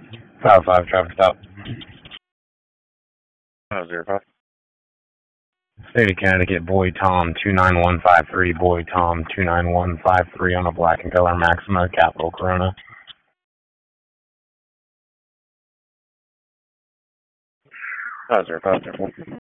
5 traffic stop. 505. State of Connecticut, Boy Tom 29153, Boy Tom 29153 on a black and color Maxima, Capital Corona. 505.